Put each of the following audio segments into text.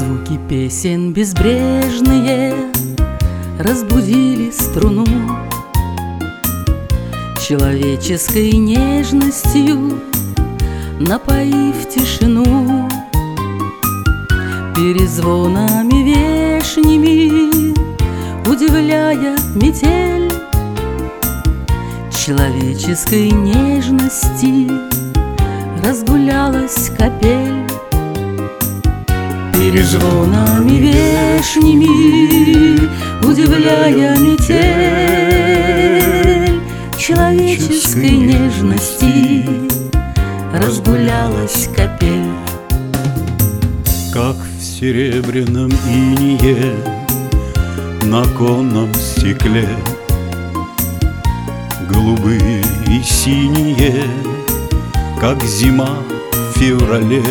Звуки песен безбрежные разбудили струну, человеческой нежностью напоив тишину. Перезвонами вешними удивляя метель, человеческой нежности разгулялась капель. Перезвонами вешними удивляя метель, человеческой нежности разгулялась капель. Как в серебряном инее на конном стекле, голубые и синие, как зима в феврале,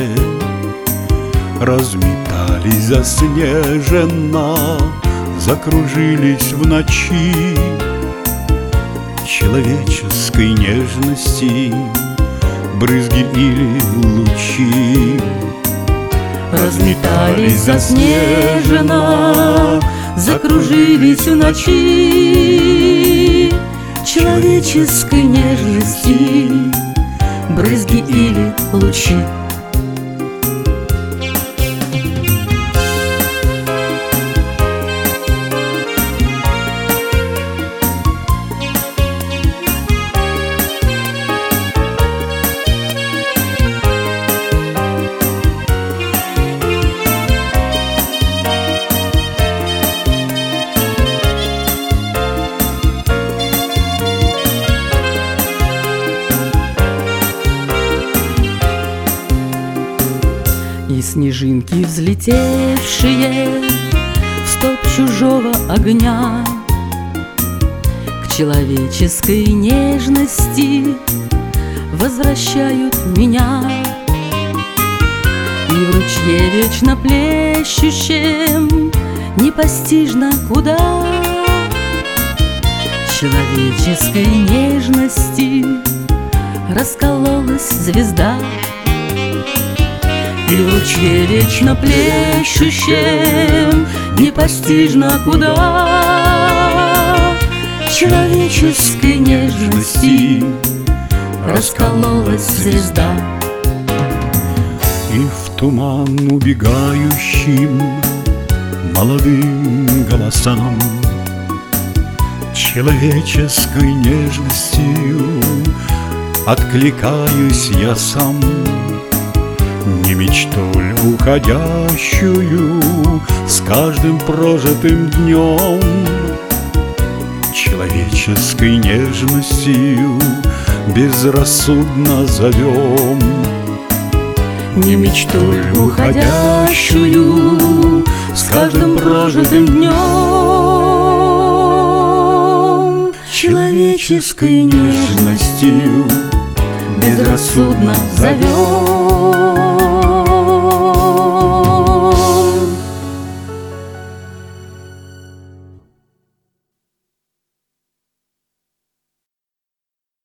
разметались заснеженно, закружились в ночи человеческой нежности брызги или лучи. Разметались заснеженно, закружились в ночи человеческой нежности брызги или лучи. И снежинки, взлетевшие в столб чужого огня, к человеческой нежности возвращают меня. И в ручье вечно плещущем непостижно куда человеческой нежности раскололась звезда. И в ручье вечно плещущем непостижно куда человеческой нежности раскололась звезда. И в туман убегающим молодым голосам человеческой нежностью откликаюсь я сам. Не мечту ль уходящую с каждым прожитым днем человеческой нежностью безрассудно зовем. Не мечту ль уходящую с каждым прожитым днем человеческой нежностью безрассудно зовем.